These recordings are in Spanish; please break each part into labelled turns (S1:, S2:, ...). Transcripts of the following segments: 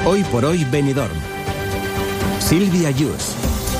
S1: Hoy por hoy Benidorm. Silvia Yus.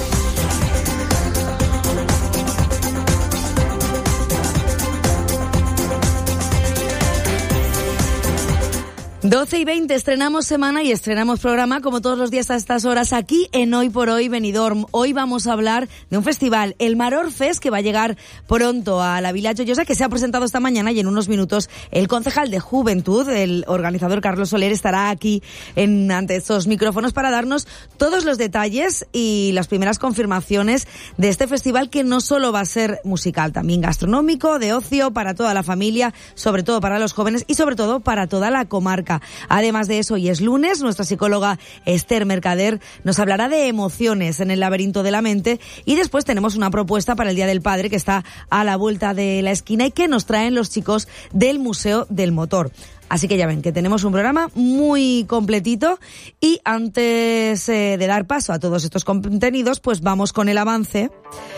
S2: Doce y 20, estrenamos semana y estrenamos programa como todos los días a estas horas aquí en Hoy por Hoy Benidorm. Hoy vamos a hablar de un festival, el Maror Fest, que va a llegar pronto a la Vila Joyosa, que se ha presentado esta mañana, y en unos minutos el concejal de Juventud, el organizador Carlos Soler, estará aquí ante estos micrófonos para darnos todos los detalles y las primeras confirmaciones de este festival, que no solo va a ser musical, también gastronómico, de ocio, para toda la familia, sobre todo para los jóvenes y sobre todo para toda la comarca. Además de eso, hoy es lunes, nuestra psicóloga Esther Mercader nos hablará de emociones en el laberinto de la mente, y después tenemos una propuesta para el Día del Padre que está a la vuelta de la esquina y que nos traen los chicos del Museo del Motor. Así que ya ven que tenemos un programa muy completito, y antes de dar paso a todos estos contenidos, pues vamos con el avance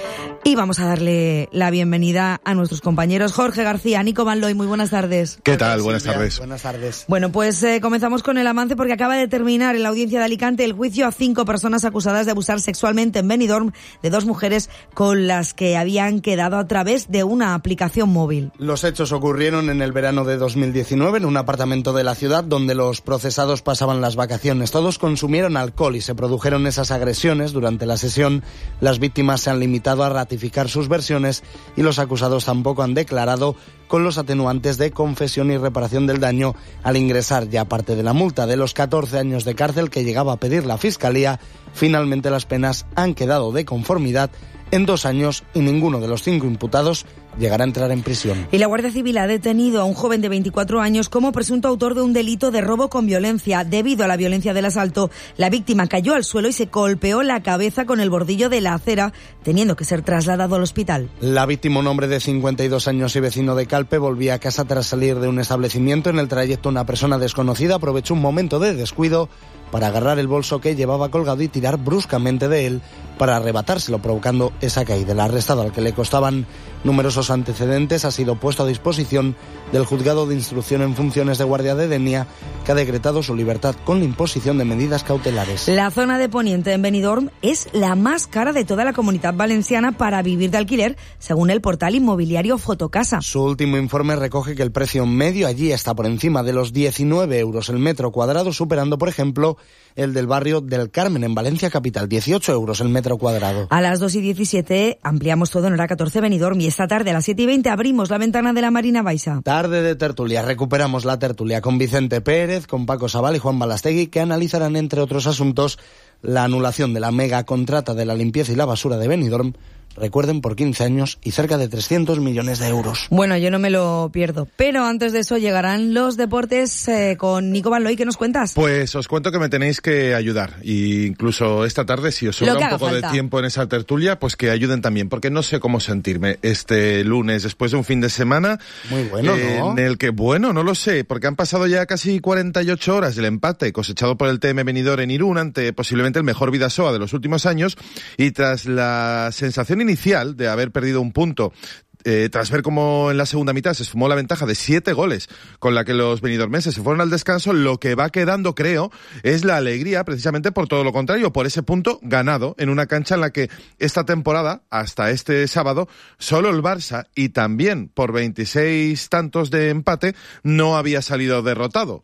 S2: y vamos a darle la bienvenida a nuestros compañeros. Jorge García, Nico Van Looy, muy buenas tardes.
S3: ¿Qué tal? Buenas tardes.
S4: Buenas tardes.
S2: Bueno, pues comenzamos con el avance, porque acaba de terminar en la audiencia de Alicante el juicio a 5 personas acusadas de abusar sexualmente en Benidorm de 2 mujeres con las que habían quedado a través de una aplicación móvil.
S4: Los hechos ocurrieron en el verano de 2019 en un apartamento de la ciudad donde los procesados pasaban las vacaciones. Todos consumieron alcohol y se produjeron esas agresiones. Durante la sesión, las víctimas se han limitado a ratificar sus versiones y los acusados tampoco han declarado, con los atenuantes de confesión y reparación del daño al ingresar ya parte de la multa. De los 14 años de cárcel que llegaba a pedir la Fiscalía, finalmente las penas han quedado de conformidad en 2 años y ninguno de los 5 imputados llegará a entrar en prisión.
S2: Y la Guardia Civil ha detenido a un joven de 24 años como presunto autor de un delito de robo con violencia. Debido a la violencia del asalto, la víctima cayó al suelo y se golpeó la cabeza con el bordillo de la acera, teniendo que ser trasladado al hospital.
S4: La víctima, un hombre de 52 años y vecino de Calpe, volvía a casa tras salir de un establecimiento. En el trayecto, una persona desconocida aprovechó un momento de descuido para agarrar el bolso que llevaba colgado y tirar bruscamente de él para arrebatárselo, provocando esa caída. El arrestado, al que le costaban numerosos antecedentes, ha sido puesto a disposición del Juzgado de Instrucción en Funciones de Guardia de Denia, que ha decretado su libertad con la imposición de medidas cautelares.
S2: La zona de Poniente en Benidorm es la más cara de toda la Comunitat Valenciana para vivir de alquiler, según el portal inmobiliario Fotocasa.
S4: Su último informe recoge que el precio medio allí está por encima de los 19 euros el metro cuadrado, superando, por ejemplo, el del barrio del Carmen en Valencia capital, 18 euros el metro cuadrado.
S2: A las 2:17 ampliamos todo en hora 14 Benidorm, y esta tarde a las 7:20 abrimos la ventana de la Marina Baixa.
S4: Tarde de tertulia, recuperamos la tertulia con Vicente Pérez, con Paco Sabal y Juan Balastegui, que analizarán, entre otros asuntos, la anulación de la mega contrata de la limpieza y la basura de Benidorm. Recuerden, por 15 años y cerca de 300 millones de euros.
S2: Bueno, yo no me lo pierdo. Pero antes de eso llegarán los deportes con Nico Van Looy. ¿Qué nos cuentas?
S3: Pues os cuento que me tenéis que ayudar. Y incluso esta tarde, si os sobra un poco de tiempo en esa tertulia, pues que ayuden también. Porque no sé cómo sentirme este lunes, después de un fin de semana.
S4: Muy bueno, ¿no?
S3: En el que, bueno, no lo sé, porque han pasado ya casi 48 horas del empate cosechado por el TM Benidorm en Irún ante posiblemente el mejor Bidasoa de los últimos años. Y tras la sensación inicial de haber perdido un punto, tras ver cómo en la segunda mitad se esfumó la ventaja de 7 goles con la que los benidormenses se fueron al descanso, lo que va quedando, creo, es la alegría, precisamente por todo lo contrario, por ese punto ganado en una cancha en la que esta temporada, hasta este sábado, solo el Barça, y también por 26 tantos de empate, no había salido derrotado.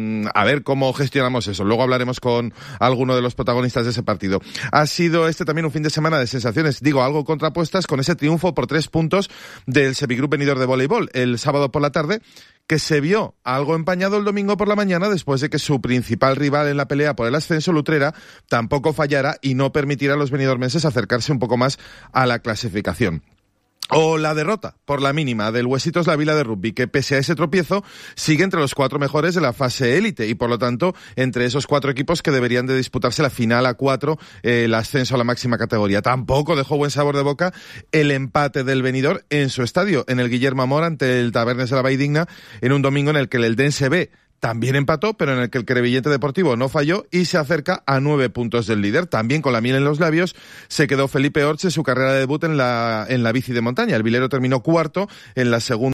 S3: A ver cómo gestionamos eso. Luego hablaremos con alguno de los protagonistas de ese partido. Ha sido también un fin de semana de sensaciones, digo, algo contrapuestas, con ese triunfo por 3 puntos del Sevigroup Benidorm de voleibol el sábado por la tarde, que se vio algo empañado el domingo por la mañana después de que su principal rival en la pelea por el ascenso, Lutrera, tampoco fallara y no permitiera a los benidormenses acercarse un poco más a la clasificación. O la derrota, por la mínima, del Huesitos La Vila de rugby, que pese a ese tropiezo, sigue entre los 4 mejores de la fase élite y, por lo tanto, entre esos 4 equipos que deberían de disputarse la final a 4, el ascenso a la máxima categoría. Tampoco dejó buen sabor de boca el empate del Benidorm en su estadio, en el Guillermo Amor, ante el Tabernes de la Valldigna, en un domingo en el que el Eldense B también empató, pero en el que el Crevillente Deportivo no falló y se acerca a 9 puntos del líder. También con la miel en los labios se quedó Felipe Orts en su carrera de debut en la bici de montaña. El vilero terminó 4º en la segunda